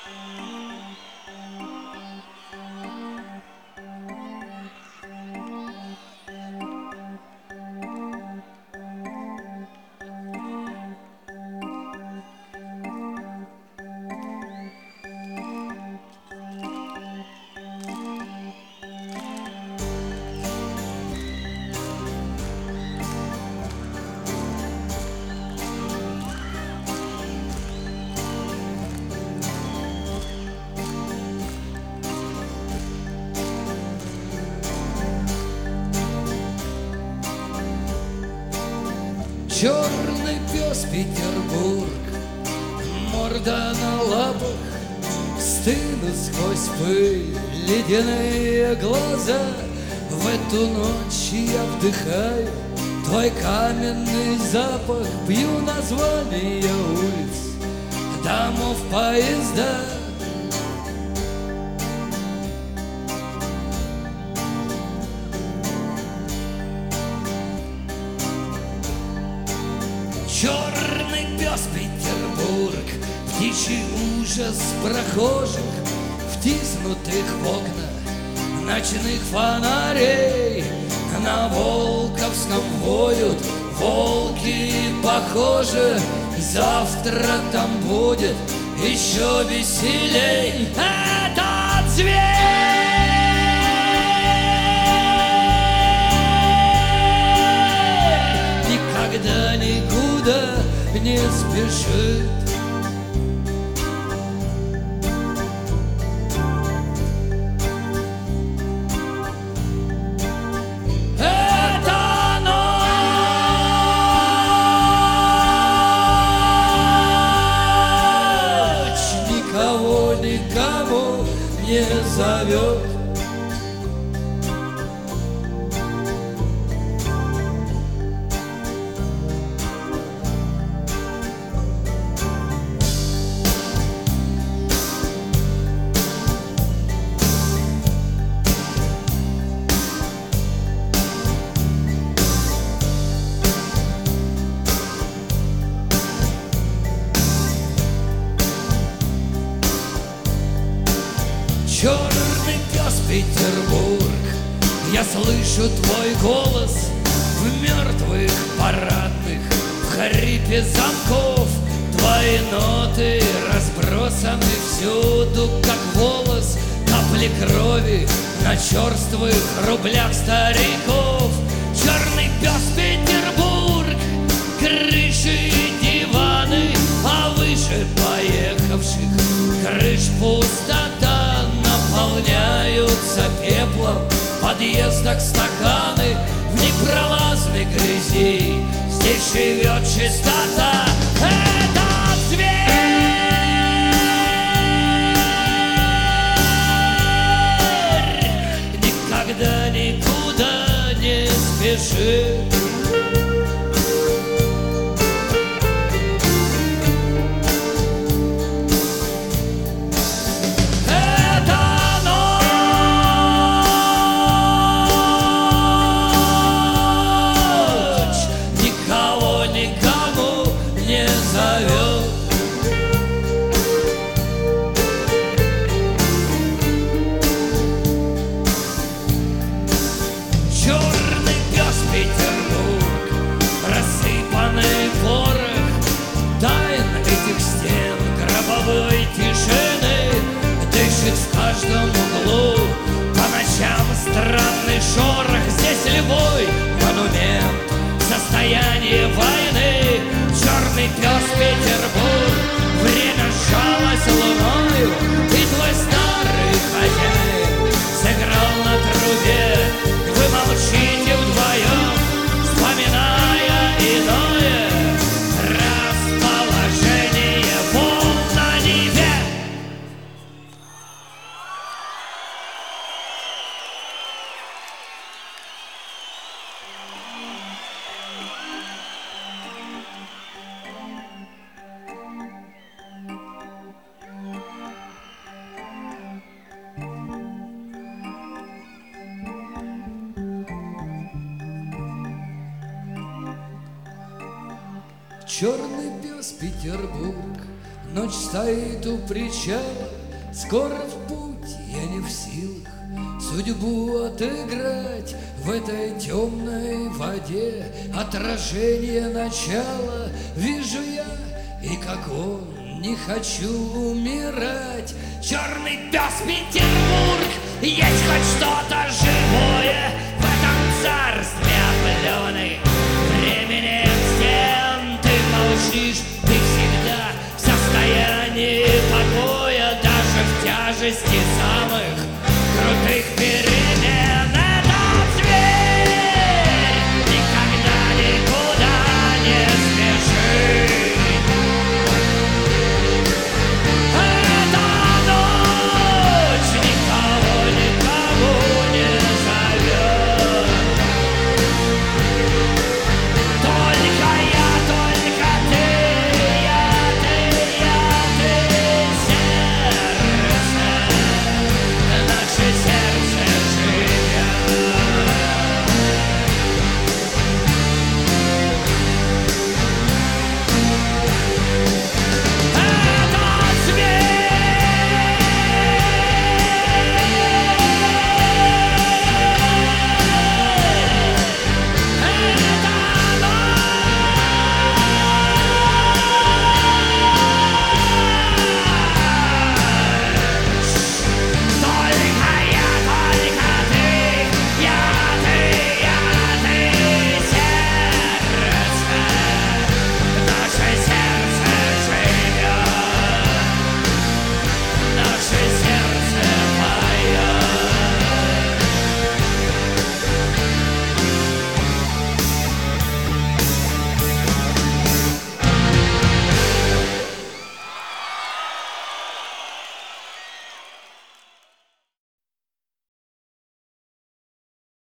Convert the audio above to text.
Черный пес Петербург, морда на лапах, стынут сквозь пыль ледяные глаза. В эту ночь я вдыхаю твой каменный запах, пью названия улиц, домов, поезда. Черный пес Петербург, птичий ужас прохожих, втиснутых в окна ночных фонарей. На Волковском воют волки, похоже, завтра там будет еще веселей. Этот зверь никогда никуда не спешит. Это ночь никого никому не зовет. Черный пес Петербург, я слышу твой голос в мертвых парадных, в хрипе замков. Твои ноты разбросаны всюду, как волос, капли крови на черствых рублях стариков. Черный пес Петербург, крыши и диваны, а выше поехавших крыш пустота. Наполняются пеплом в подъездах стаканы, в непролазной грязи здесь живет чистота. Этот зверь никогда никуда не спешит. Черный пес Петербург, рассыпанный порох тайн этих стен гробовой тишины, дышит в каждом углу по ночам странный шорох. Здесь любой монумент состояния войны. Черный пес Петербург, время сжалось луною, и твой старый хозяин сыграл на трубе. Вы молчите вдвоем, вспоминая иное расположение волн на Неве. Черный пес Петербург, Ночь стоит у причала, скоро в путь, я не в силах судьбу отыграть в этой темной воде. Отражение начала вижу я, и как он, не хочу умирать. Черный пес Петербург, есть хоть что-то живое в этом царстве опаленной временем стен. Ты молчишь, ты всегда в состоянии покоя, даже в тяжести самых